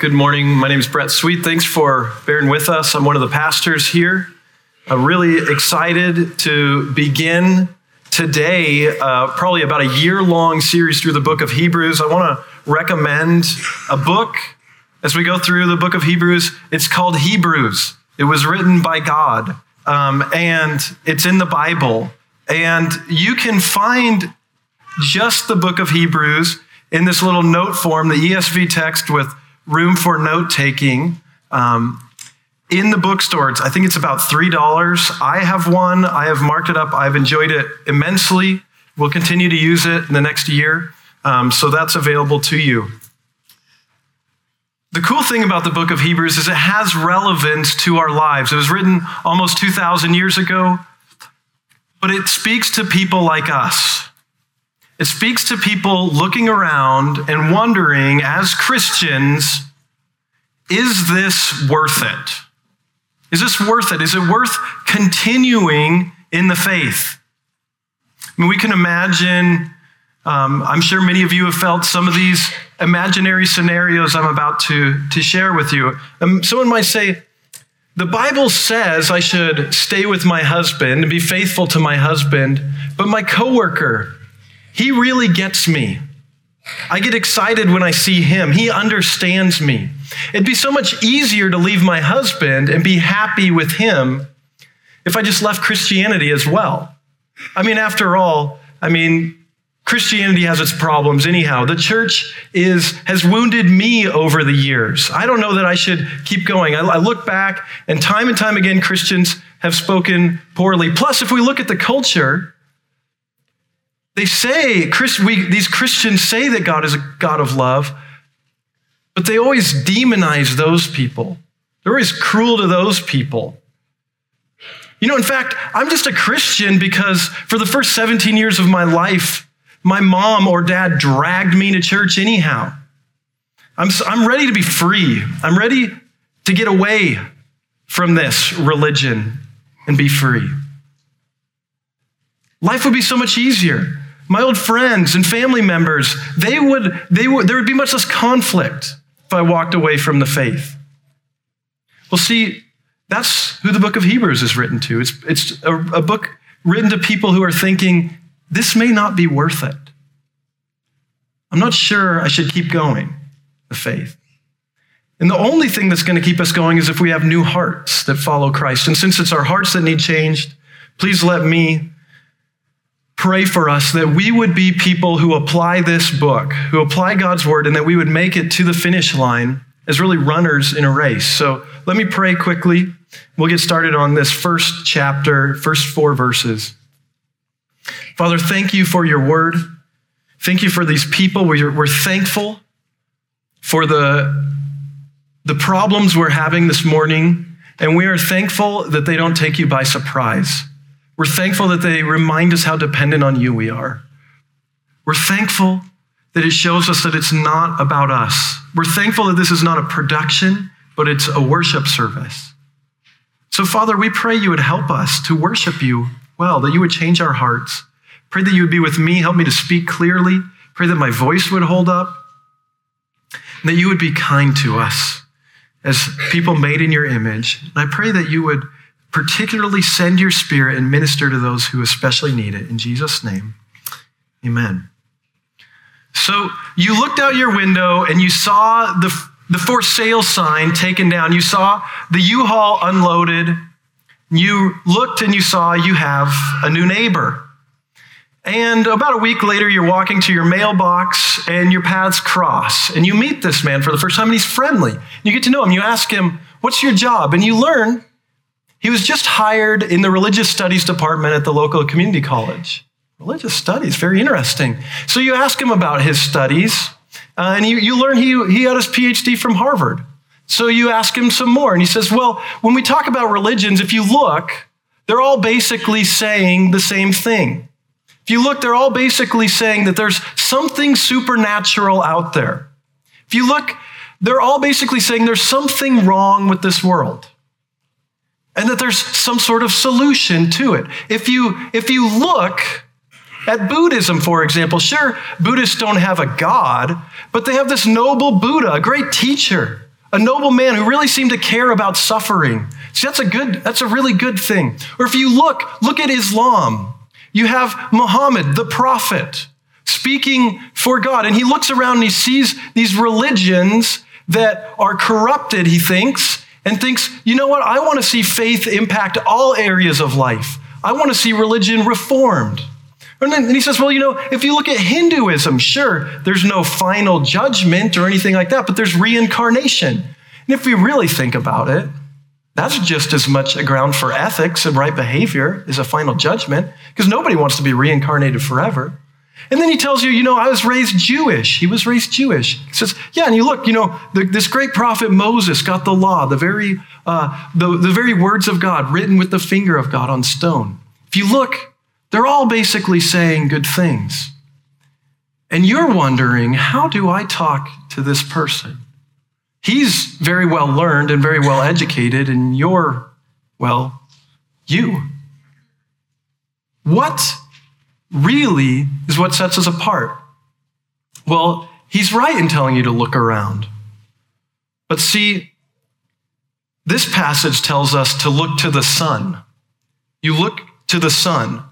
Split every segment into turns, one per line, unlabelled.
Good morning. My name is Brett Sweet. Thanks for bearing with us. I'm one of the pastors here. I'm really excited to begin today, probably about a year-long series through the book of Hebrews. I want to recommend a book as we go through the book of Hebrews. It's called Hebrews. It was written by God, and it's in the Bible. And you can find just the book of Hebrews in this little note form, the ESV text with room for note-taking in the bookstores. I think it's about $3. I have one. I have marked it up. I've enjoyed it immensely. We'll continue to use it in the next year. So that's available to you. The cool thing about the book of Hebrews is it has relevance to our lives. It was written almost 2,000 years ago, but it speaks to people like us. It speaks to people looking around and wondering, as Christians, is this worth it? Is this worth it? Is it worth continuing in the faith? I mean, we can imagine, I'm sure many of you have felt some of these imaginary scenarios I'm about to share with you. Someone might say, the Bible says I should stay with my husband and be faithful to my husband, but my coworker, he really gets me. I get excited when I see him. He understands me. It'd be so much easier to leave my husband and be happy with him if I just left Christianity as well. I mean, after all, Christianity has its problems anyhow. The church has wounded me over the years. I don't know that I should keep going. I look back, and time again, Christians have spoken poorly. Plus, if we look at the culture, they say, these Christians say that God is a God of love, but they always demonize those people. They're always cruel to those people. In fact, I'm just a Christian because for the first 17 years of my life, my mom or dad dragged me to church anyhow. I'm ready to be free. I'm ready to get away from this religion and be free. Life would be so much easier. My old friends and family members, there would be much less conflict if I walked away from the faith. Well, see, that's who the book of Hebrews is written to. It's a book written to people who are thinking, this may not be worth it. I'm not sure I should keep going, the faith. And the only thing that's going to keep us going is if we have new hearts that follow Christ. And since it's our hearts that need changed, please let me pray for us that we would be people who apply this book, who apply God's word, and that we would make it to the finish line as really runners in a race. So let me pray quickly. We'll get started on this first chapter, first 4 verses. Father, thank you for your word. Thank you for these people. We're thankful for the problems we're having this morning, and we are thankful that they don't take you by surprise. We're thankful that they remind us how dependent on you we are. We're thankful that it shows us that it's not about us. We're thankful that this is not a production, but it's a worship service. So, Father, we pray you would help us to worship you well, that you would change our hearts. Pray that you would be with me, help me to speak clearly. Pray that my voice would hold up, and that you would be kind to us as people made in your image. And I pray that you would particularly send your Spirit and minister to those who especially need it. In Jesus' name, amen. So you looked out your window and you saw the for sale sign taken down. You saw the U-Haul unloaded. You looked and you saw you have a new neighbor. And about a week later, you're walking to your mailbox and your paths cross. And you meet this man for the first time and he's friendly. You get to know him. You ask him, what's your job? And you learn he was just hired in the religious studies department at the local community college. Religious studies, very interesting. So you ask him about his studies, and you learn he had his PhD from Harvard. So you ask him some more, and he says, well, when we talk about religions, if you look, they're all basically saying the same thing. If you look, they're all basically saying that there's something supernatural out there. If you look, they're all basically saying there's something wrong with this world, and that there's some sort of solution to it. If you look at Buddhism, for example, sure, Buddhists don't have a God, but they have this noble Buddha, a great teacher a noble man who really seemed to care about suffering. See, that's a really good thing. Or if you look at Islam. You have Muhammad, the prophet, speaking for God. And he looks around and he sees these religions that are corrupted, he thinks, and thinks, you know what? I want to see faith impact all areas of life. I want to see religion reformed. And then he says, well, if you look at Hinduism, sure, there's no final judgment or anything like that, but there's reincarnation. And if we really think about it, that's just as much a ground for ethics and right behavior as a final judgment, because nobody wants to be reincarnated forever. And then he tells you, I was raised Jewish. He was raised Jewish. He says, yeah, and you look, this great prophet Moses got the law, the very words of God written with the finger of God on stone. If you look, they're all basically saying good things. And you're wondering, how do I talk to this person? He's very well learned and very well educated, and you're, you. What really is what sets us apart? Well, he's right in telling you to look around. But see, this passage tells us to look to the Son. You look to the Son.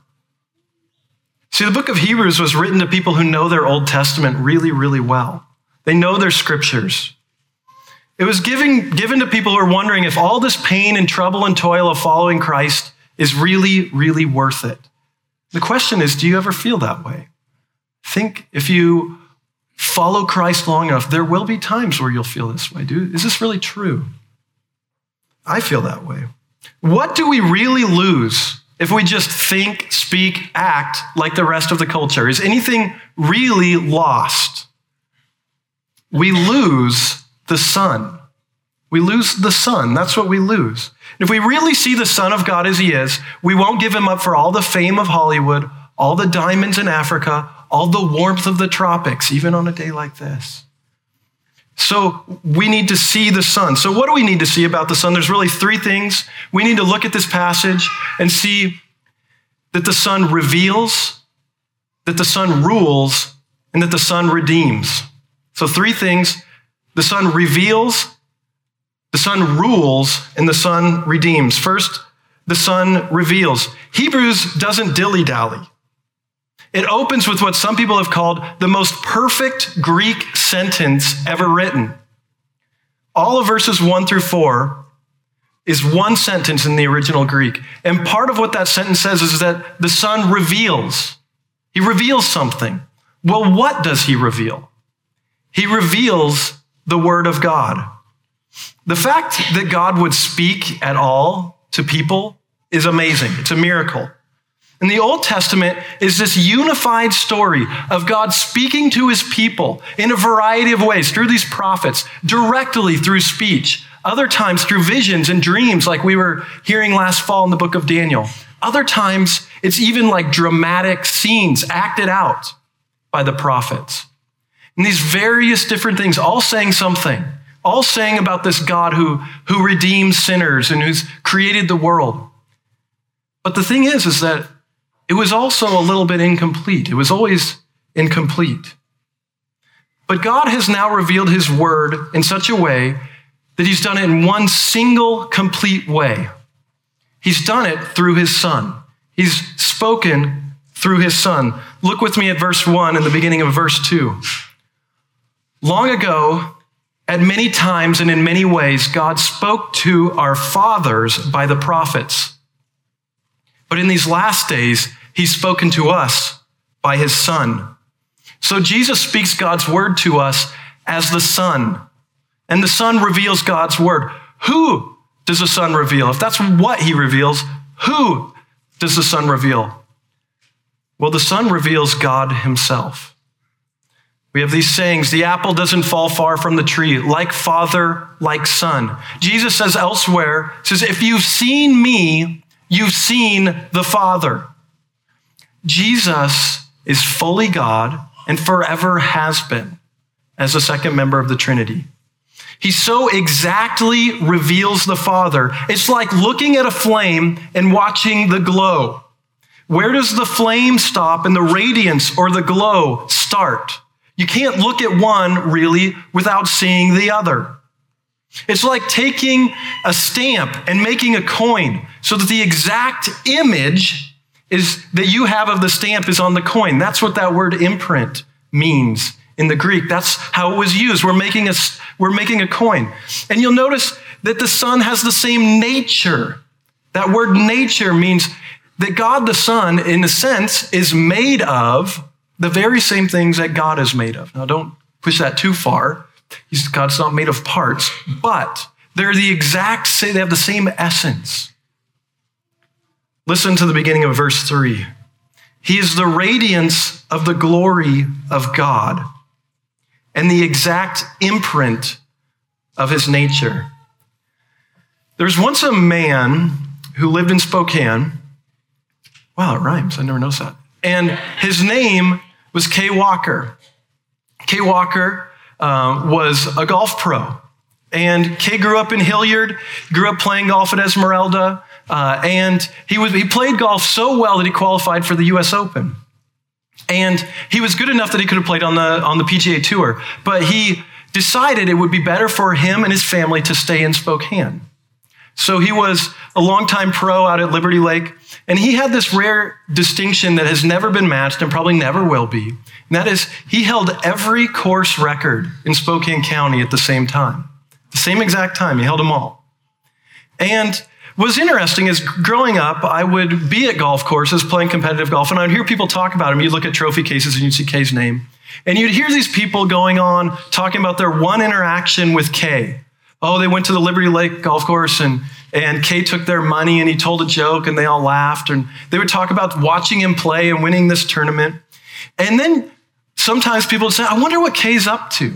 See, the book of Hebrews was written to people who know their Old Testament really, really well. They know their scriptures. It was given to people who are wondering if all this pain and trouble and toil of following Christ is really, really worth it. The question is, do you ever feel that way? Think if you follow Christ long enough, there will be times where you'll feel this way. Is this really true? I feel that way. What do we really lose if we just think, speak, act like the rest of the culture? Is anything really lost? We lose the Son. We lose the Son. That's what we lose. And if we really see the Son of God as he is, we won't give him up for all the fame of Hollywood, all the diamonds in Africa, all the warmth of the tropics, even on a day like this. So we need to see the Son. So what do we need to see about the Son? There's really three things. We need to look at this passage and see that the Son reveals, that the Son rules, and that the Son redeems. So three things. The Son reveals, the Son rules, and the Son redeems. First, the Son reveals. Hebrews doesn't dilly-dally. It opens with what some people have called the most perfect Greek sentence ever written. All of verses 1 through 4 is one sentence in the original Greek. And part of what that sentence says is that the Son reveals. He reveals something. Well, what does he reveal? He reveals the Word of God. The fact that God would speak at all to people is amazing. It's a miracle. And the Old Testament is this unified story of God speaking to his people in a variety of ways, through these prophets, directly through speech, other times through visions and dreams like we were hearing last fall in the book of Daniel. Other times, it's even like dramatic scenes acted out by the prophets. And these various different things, all saying something, all saying about this God who redeems sinners and who's created the world. But the thing is that it was also a little bit incomplete. It was always incomplete. But God has now revealed his word in such a way that he's done it in one single complete way. He's done it through his Son. He's spoken through his Son. Look with me at verse 1 and the beginning of verse 2. Long ago, at many times and in many ways, God spoke to our fathers by the prophets. But in these last days, he's spoken to us by his Son. So Jesus speaks God's word to us as the Son. And the Son reveals God's word. Who does the Son reveal? If that's what he reveals, who does the Son reveal? Well, the Son reveals God himself. We have these sayings, the apple doesn't fall far from the tree, like Father, like Son. Jesus says elsewhere, says, if you've seen me, you've seen the Father. Jesus is fully God and forever has been as the second member of the Trinity. He so exactly reveals the Father. It's like looking at a flame and watching the glow. Where does the flame stop and the radiance or the glow start? You can't look at one really without seeing the other. It's like taking a stamp and making a coin so that the exact image is that you have of the stamp is on the coin. That's what that word imprint means in the Greek. That's how it was used. We're making a coin. And you'll notice that the Son has the same nature. That word nature means that God the Son, in a sense, is made of the very same things that God is made of. Now, don't push that too far. God's not made of parts, but they're the exact same, they have the same essence. Listen to the beginning of verse 3. He is the radiance of the glory of God and the exact imprint of his nature. There was once a man who lived in Spokane. Wow, it rhymes. I never noticed that. And his name was Kay Walker. Kay Walker was a golf pro. And Kay grew up in Hilliard, grew up playing golf at Esmeralda, and he played golf so well that he qualified for the U.S. Open. And he was good enough that he could have played on the PGA Tour, but he decided it would be better for him and his family to stay in Spokane. So he was a longtime pro out at Liberty Lake, and he had this rare distinction that has never been matched and probably never will be. And that is, he held every course record in Spokane County at the same time. The same exact time, he held them all. And what was interesting is growing up, I would be at golf courses playing competitive golf, and I'd hear people talk about him. You'd look at trophy cases and you'd see Kay's name. And you'd hear these people going on, talking about their one interaction with Kay. Oh, they went to the Liberty Lake golf course and Kay took their money and he told a joke and they all laughed. And they would talk about watching him play and winning this tournament. And then sometimes people would say, I wonder what Kay's up to.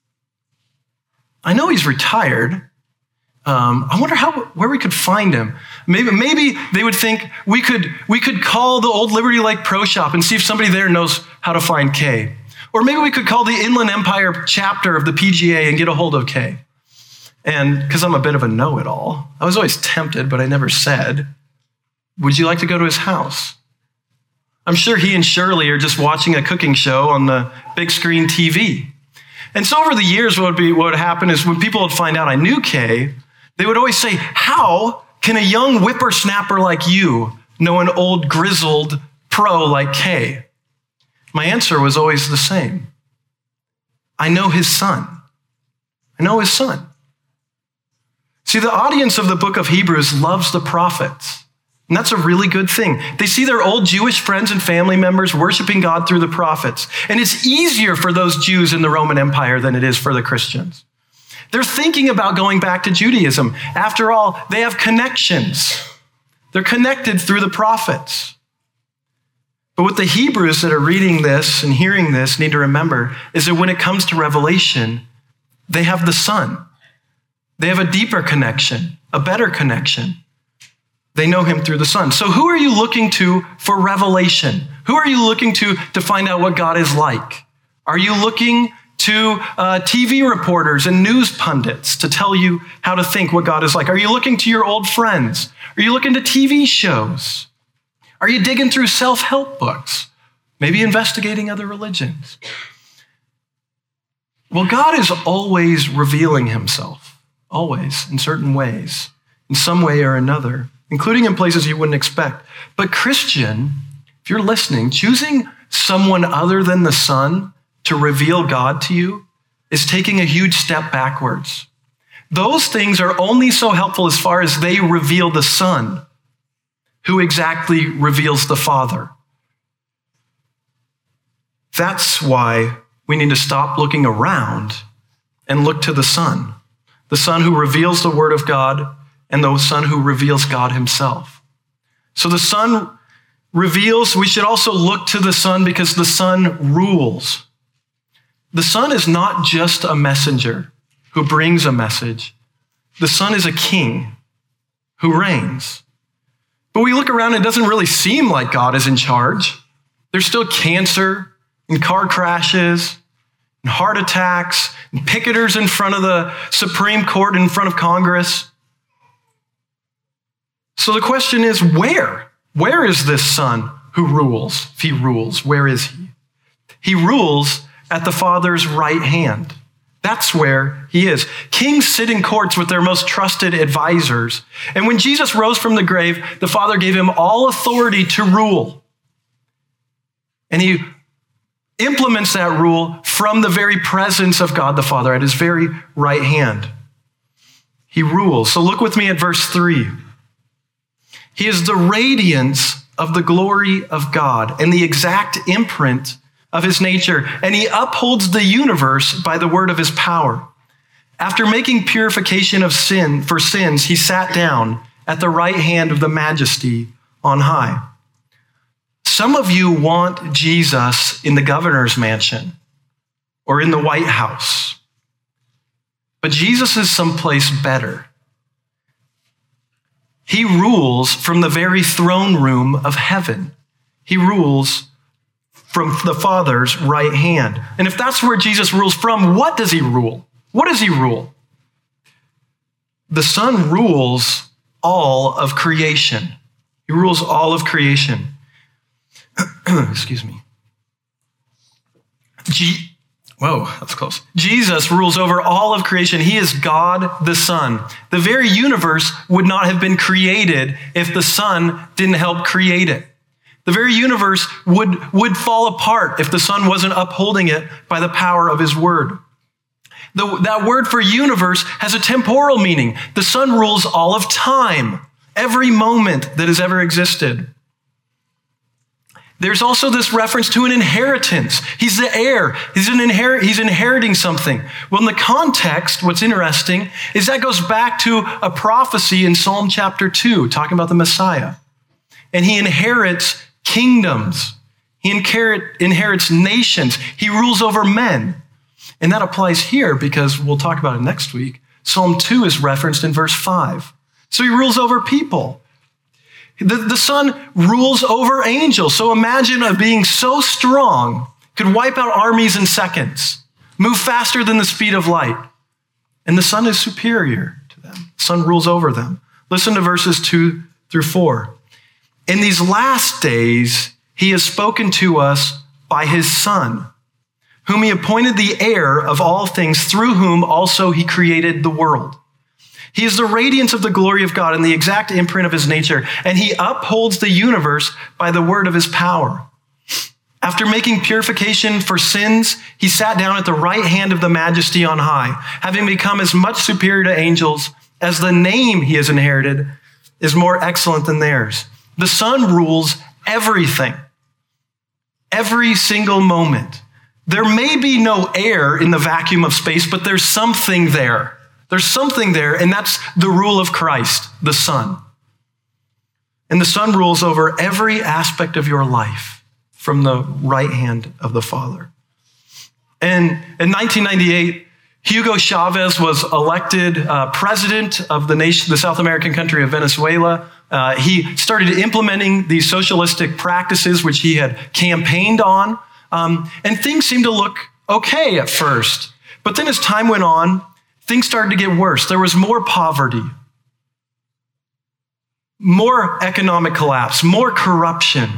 I know he's retired. I wonder where we could find him. Maybe they would think we could call the old Liberty Lake Pro Shop and see if somebody there knows how to find Kay. Or maybe we could call the Inland Empire chapter of the PGA and get a hold of Kay. And because I'm a bit of a know-it-all, I was always tempted, but I never said, would you like to go to his house? I'm sure he and Shirley are just watching a cooking show on the big screen TV. And so over the years, what would happen is when people would find out I knew Kay, they would always say, how can a young whippersnapper like you know an old grizzled pro like Kay? My answer was always the same. I know his son. I know his son. See, the audience of the book of Hebrews loves the prophets, and that's a really good thing. They see their old Jewish friends and family members worshiping God through the prophets, and it's easier for those Jews in the Roman Empire than it is for the Christians. They're thinking about going back to Judaism. After all, they have connections. They're connected through the prophets. But what the Hebrews that are reading this and hearing this need to remember is that when it comes to Revelation, they have the Son. They have a deeper connection, a better connection. They know him through the Son. So who are you looking to for revelation? Who are you looking to find out what God is like? Are you looking to TV reporters and news pundits to tell you how to think what God is like? Are you looking to your old friends? Are you looking to TV shows? Are you digging through self-help books? Maybe investigating other religions? Well, God is always revealing himself. Always, in certain ways, in some way or another, including in places you wouldn't expect. But Christian, if you're listening, choosing someone other than the Son to reveal God to you is taking a huge step backwards. Those things are only so helpful as far as they reveal the Son, who exactly reveals the Father. That's why we need to stop looking around and look to the Son. The Son who reveals the Word of God, and the Son who reveals God himself. So the Son reveals, we should also look to the Son because the Son rules. The Son is not just a messenger who brings a message. The Son is a king who reigns. But we look around and it doesn't really seem like God is in charge. There's still cancer and car crashes and heart attacks, and picketers in front of the Supreme Court, in front of Congress. So the question is, where? Where is this Son who rules? If he rules, where is he? He rules at the Father's right hand. That's where he is. Kings sit in courts with their most trusted advisors. And when Jesus rose from the grave, the Father gave him all authority to rule. And he implements that rule from the very presence of God the Father at his very right hand. He rules. So look with me at verse 3. He is the radiance of the glory of God and the exact imprint of his nature, and he upholds the universe by the word of his power. After making purification of sin for sins, he sat down at the right hand of the Majesty on high. Some of you want Jesus in the governor's mansion or in the White House, but Jesus is someplace better. He rules from the very throne room of heaven. He rules from the Father's right hand. And if that's where Jesus rules from, what does he rule? What does he rule? The Son rules all of creation. He rules all of creation. Excuse me. Whoa, that's close. Jesus rules over all of creation. He is God the Son. The very universe would not have been created if the Son didn't help create it. The very universe would fall apart if the Son wasn't upholding it by the power of his word. That word for universe has a temporal meaning. The Son rules all of time, every moment that has ever existed. There's also this reference to an inheritance. He's the heir. He's inheriting something. Well, in the context, what's interesting is that goes back to a prophecy in Psalm chapter 2, talking about the Messiah. And he inherits kingdoms. He inherits nations. He rules over men. And that applies here because we'll talk about it next week. Psalm 2 is referenced in verse 5. So he rules over people. The Son rules over angels. So imagine a being so strong, could wipe out armies in seconds, move faster than the speed of light. And the Son is superior to them. The Son rules over them. Listen to verses 2 through 4. In these last days, he has spoken to us by his Son, whom he appointed the heir of all things, through whom also he created the world. He is the radiance of the glory of God and the exact imprint of his nature, and he upholds the universe by the word of his power. After making purification for sins, he sat down at the right hand of the Majesty on high, having become as much superior to angels as the name he has inherited is more excellent than theirs. The Son rules everything, every single moment. There may be no air in the vacuum of space, but there's something there. There's something there, and that's the rule of Christ, the Son. And the Son rules over every aspect of your life from the right hand of the Father. And in 1998, Hugo Chavez was elected president of the South American country of Venezuela. He started implementing these socialistic practices, which he had campaigned on. And things seemed to look okay at first. But then as time went on, things started to get worse. There was more poverty, more economic collapse, more corruption.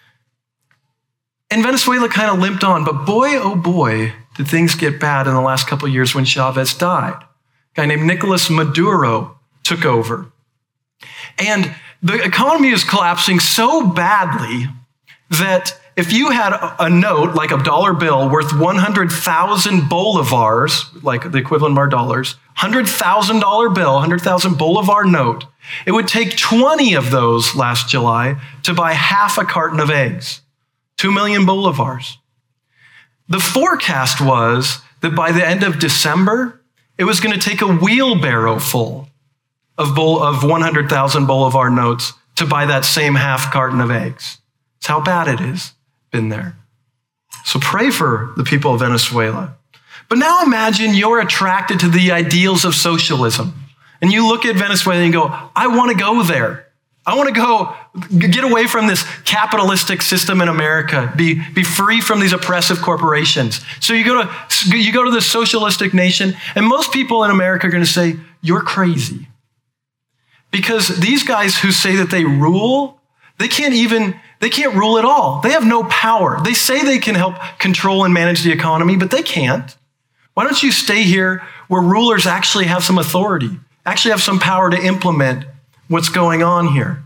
And Venezuela kind of limped on. But boy, oh boy, did things get bad in the last couple of years when Chavez died. A guy named Nicolas Maduro took over. And the economy is collapsing so badly that if you had a note, like a dollar bill worth 100,000 bolivars, like the equivalent of our dollars, $100,000 bill, 100,000 bolivar note, it would take 20 of those last July to buy half a carton of eggs, 2 million bolivars. The forecast was that by the end of December, it was going to take a wheelbarrow full of 100,000 bolivar notes to buy that same half carton of eggs. That's how bad it is. Been there. So pray for the people of Venezuela. But now imagine you're attracted to the ideals of socialism. And you look at Venezuela and you go, I want to go there. I want to go get away from this capitalistic system in America, be free from these oppressive corporations. So you go to this socialistic nation, and most people in America are going to say, you're crazy. Because these guys who say that they rule, they can't rule at all. They have no power. They say they can help control and manage the economy, but they can't. Why don't you stay here where rulers actually have some authority, actually have some power to implement what's going on here?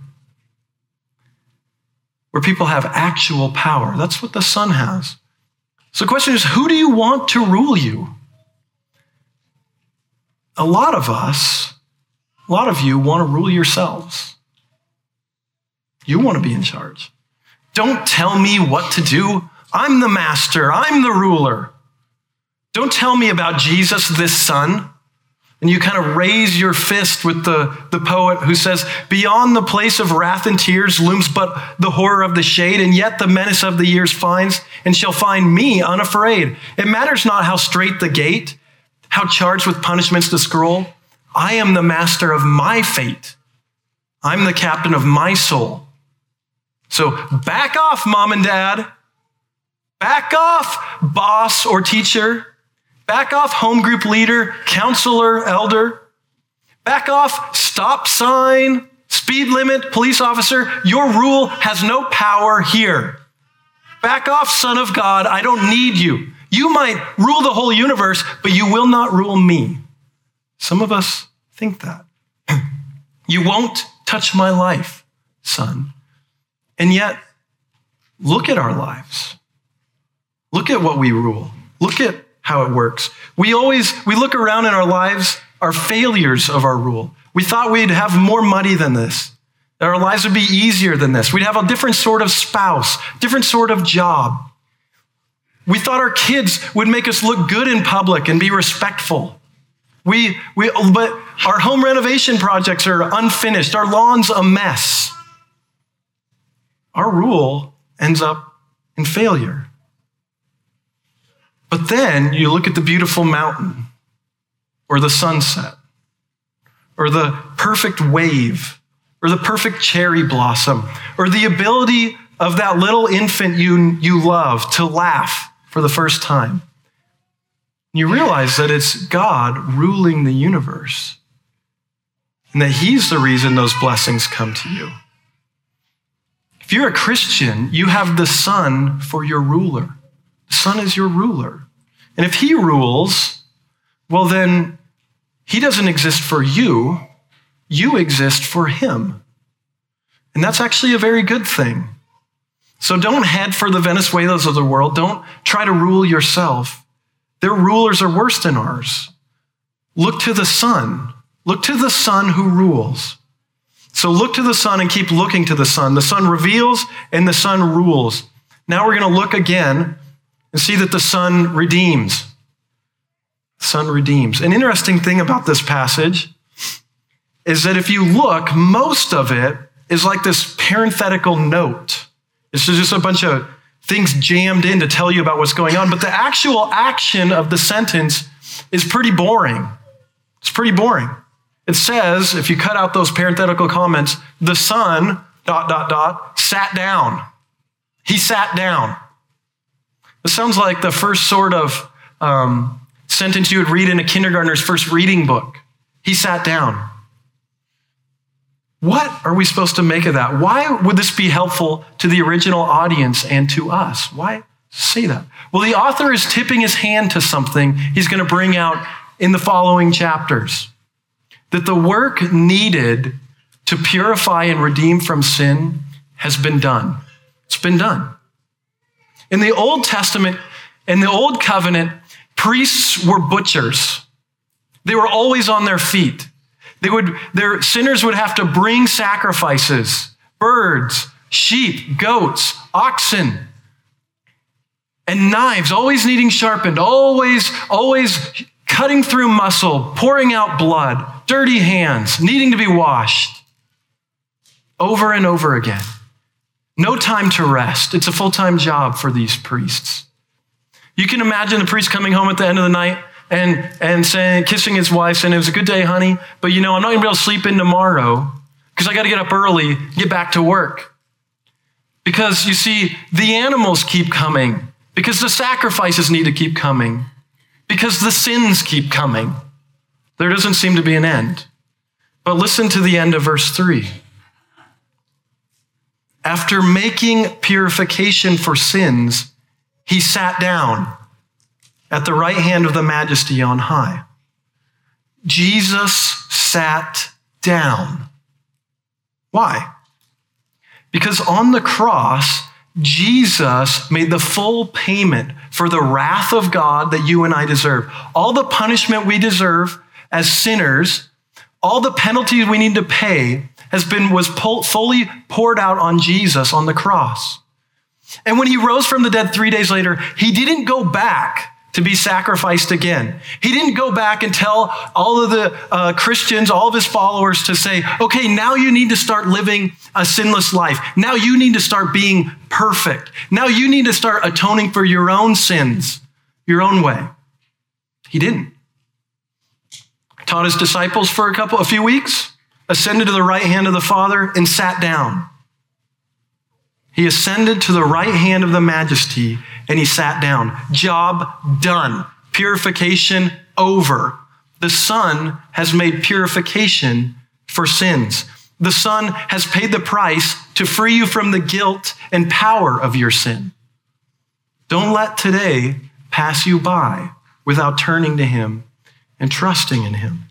Where people have actual power. That's what the Son has. So the question is, who do you want to rule you? A lot of you want to rule yourselves. You want to be in charge. Don't tell me what to do. I'm the master. I'm the ruler. Don't tell me about Jesus, this Son. And you kind of raise your fist with the poet who says, beyond the place of wrath and tears looms but the horror of the shade, and yet the menace of the years finds and shall find me unafraid. It matters not how straight the gate, how charged with punishments the scroll. I am the master of my fate. I'm the captain of my soul. So back off, mom and dad. Back off, boss or teacher. Back off, home group leader, counselor, elder. Back off, stop sign, speed limit, police officer. Your rule has no power here. Back off, Son of God. I don't need you. You might rule the whole universe, but you will not rule me. Some of us think that. You won't touch my life, son. And yet, look at our lives. Look at what we rule. Look at how it works. We look around in our lives, our failures of our rule. We thought we'd have more money than this, that our lives would be easier than this. We'd have a different sort of spouse, different sort of job. We thought our kids would make us look good in public and be respectful. But our home renovation projects are unfinished. Our lawn's a mess. Our rule ends up in failure. But then you look at the beautiful mountain or the sunset or the perfect wave or the perfect cherry blossom or the ability of that little infant you love to laugh for the first time. You realize that it's God ruling the universe and that he's the reason those blessings come to you. If you're a Christian, you have the Son for your ruler. The Son is your ruler. And if he rules, well, then he doesn't exist for you. You exist for him. And that's actually a very good thing. So don't head for the Venezuelas of the world. Don't try to rule yourself. Their rulers are worse than ours. Look to the Son. Look to the Son who rules. So look to the Son and keep looking to the Son. The Son reveals and the Son rules. Now we're going to look again and see that the Son redeems. The Son redeems. An interesting thing about this passage is that if you look, most of it is like this parenthetical note. It's just a bunch of things jammed in to tell you about what's going on. But the actual action of the sentence is pretty boring. It's pretty boring. It says, if you cut out those parenthetical comments, the Son, ... sat down. He sat down. This sounds like the first sort of sentence you would read in a kindergartner's first reading book. He sat down. What are we supposed to make of that? Why would this be helpful to the original audience and to us? Why say that? Well, the author is tipping his hand to something he's going to bring out in the following chapters. That the work needed to purify and redeem from sin has been done. It's been done. In the Old Testament, in the Old Covenant, priests were butchers. They were always on their feet. Their sinners would have to bring sacrifices, birds, sheep, goats, oxen, and knives, always needing sharpened, always cutting through muscle, pouring out blood, dirty hands, needing to be washed over and over again. No time to rest. It's a full-time job for these priests. You can imagine the priest coming home at the end of the night and saying, kissing his wife, saying, it was a good day, honey, but I'm not going to be able to sleep in tomorrow because I got to get up early, get back to work. Because you see, the animals keep coming, because the sacrifices need to keep coming, because the sins keep coming. There doesn't seem to be an end. But listen to the end of verse 3. After making purification for sins, he sat down at the right hand of the Majesty on high. Jesus sat down. Why? Because on the cross, Jesus made the full payment for the wrath of God that you and I deserve. All the punishment we deserve as sinners, all the penalties we need to pay was fully poured out on Jesus on the cross. And when he rose from the dead 3 days later, he didn't go back to be sacrificed again. He didn't go back and tell all of the Christians, all of his followers to say, okay, now you need to start living a sinless life. Now you need to start being perfect. Now you need to start atoning for your own sins, your own way. He didn't. Taught his disciples for a few weeks, ascended to the right hand of the Father, and sat down. He ascended to the right hand of the Majesty, and he sat down. Job done. Purification over. The Son has made purification for sins. The Son has paid the price to free you from the guilt and power of your sin. Don't let today pass you by without turning to him and trusting in him.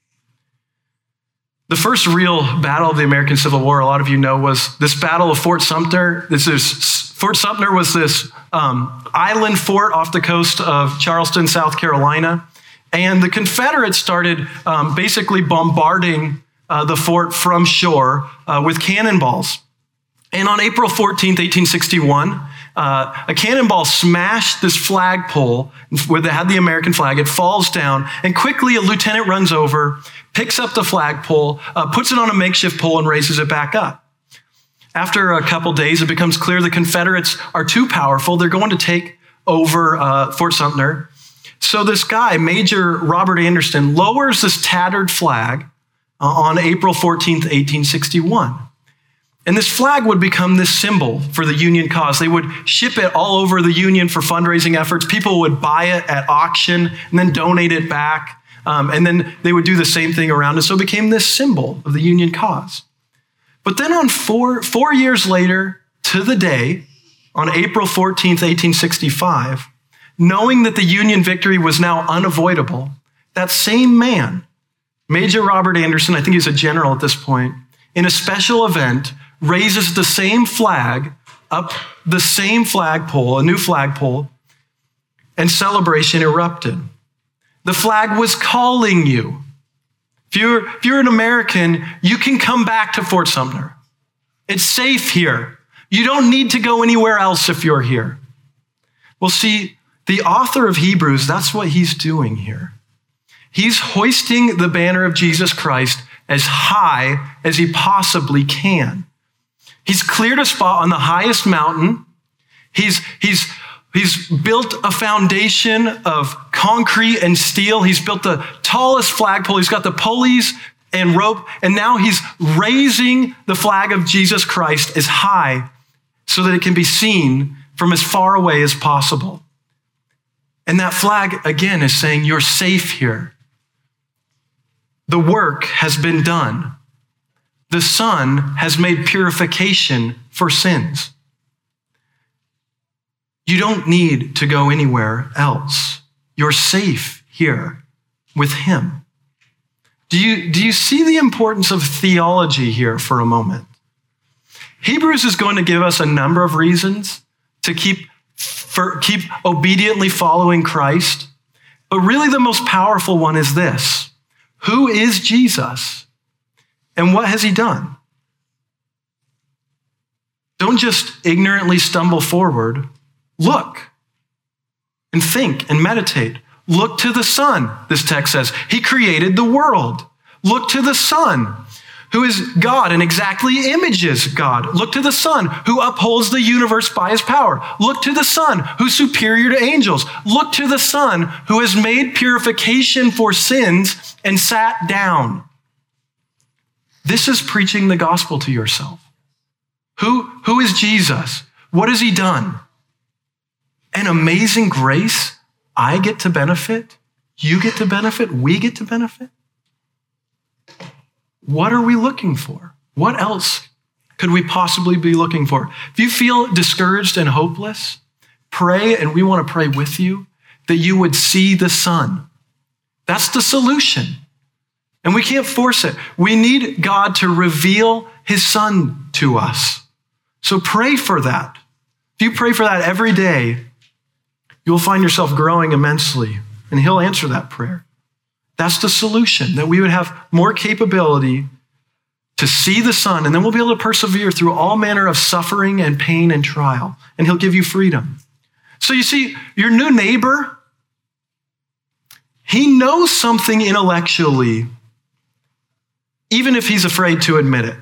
The first real battle of the American Civil War, a lot of you know, was this Battle of Fort Sumter. Fort Sumter was this island fort off the coast of Charleston, South Carolina. And the Confederates started basically bombarding the fort from shore with cannonballs. And on April 14th, 1861, a cannonball smashed this flagpole where they had the American flag. It falls down, and quickly a lieutenant runs over, picks up the flagpole, puts it on a makeshift pole, and raises it back up. After a couple days, it becomes clear the Confederates are too powerful. They're going to take over Fort Sumter. So this guy, Major Robert Anderson, lowers this tattered flag on April 14th, 1861. And this flag would become this symbol for the Union cause. They would ship it all over the Union for fundraising efforts. People would buy it at auction and then donate it back. And then they would do the same thing around it. So it became this symbol of the Union cause. But then on four years later to the day, on April 14th, 1865, knowing that the Union victory was now unavoidable, that same man, Major Robert Anderson, I think he's a general at this point, in a special event, raises the same flag up the same flagpole, a new flagpole, and celebration erupted. The flag was calling you. If you're an American, you can come back to Fort Sumter. It's safe here. You don't need to go anywhere else if you're here. Well, see, the author of Hebrews, that's what he's doing here. He's hoisting the banner of Jesus Christ as high as he possibly can. He's cleared a spot on the highest mountain. He's built a foundation of concrete and steel. He's built the tallest flagpole. He's got the pulleys and rope. And now he's raising the flag of Jesus Christ as high so that it can be seen from as far away as possible. And that flag, again, is saying you're safe here. The work has been done. The Son has made purification for sins. You don't need to go anywhere else. You're safe here with him. Do you see the importance of theology here for a moment? Hebrews is going to give us a number of reasons to keep obediently following Christ. But really the most powerful one is this. Who is Jesus? And what has he done? Don't just ignorantly stumble forward. Look and think and meditate. Look to the Son, this text says. He created the world. Look to the Son, who is God and exactly images God. Look to the Son, who upholds the universe by his power. Look to the Son, who's superior to angels. Look to the Son, who has made purification for sins and sat down. This is preaching the gospel to yourself. Who is Jesus? What has he done? An amazing grace. I get to benefit. You get to benefit. We get to benefit. What are we looking for? What else could we possibly be looking for? If you feel discouraged and hopeless, pray, and we want to pray with you. that you would see the Son. That's the solution. And we can't force it. We need God to reveal his Son to us. So pray for that. If you pray for that every day, you'll find yourself growing immensely, and he'll answer that prayer. That's the solution, that we would have more capability to see the Son, and then we'll be able to persevere through all manner of suffering and pain and trial, and he'll give you freedom. So you see, your new neighbor, he knows something intellectually, even if he's afraid to admit it.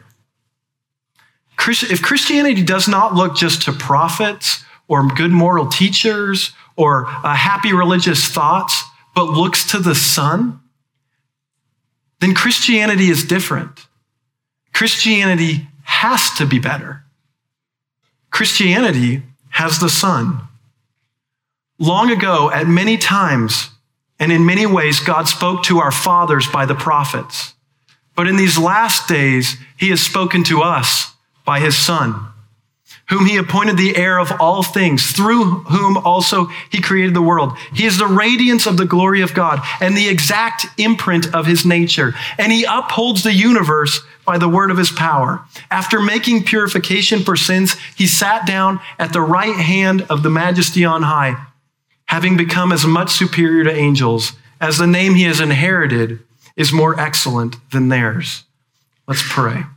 If Christianity does not look just to prophets or good moral teachers or happy religious thoughts, but looks to the Son, then Christianity is different. Christianity has to be better. Christianity has the Son. Long ago, at many times and in many ways, God spoke to our fathers by the prophets. But in these last days, he has spoken to us by his Son, whom he appointed the heir of all things, through whom also he created the world. He is the radiance of the glory of God and the exact imprint of his nature. And he upholds the universe by the word of his power. After making purification for sins, he sat down at the right hand of the Majesty on high, having become as much superior to angels as the name he has inherited is more excellent than theirs. Let's pray.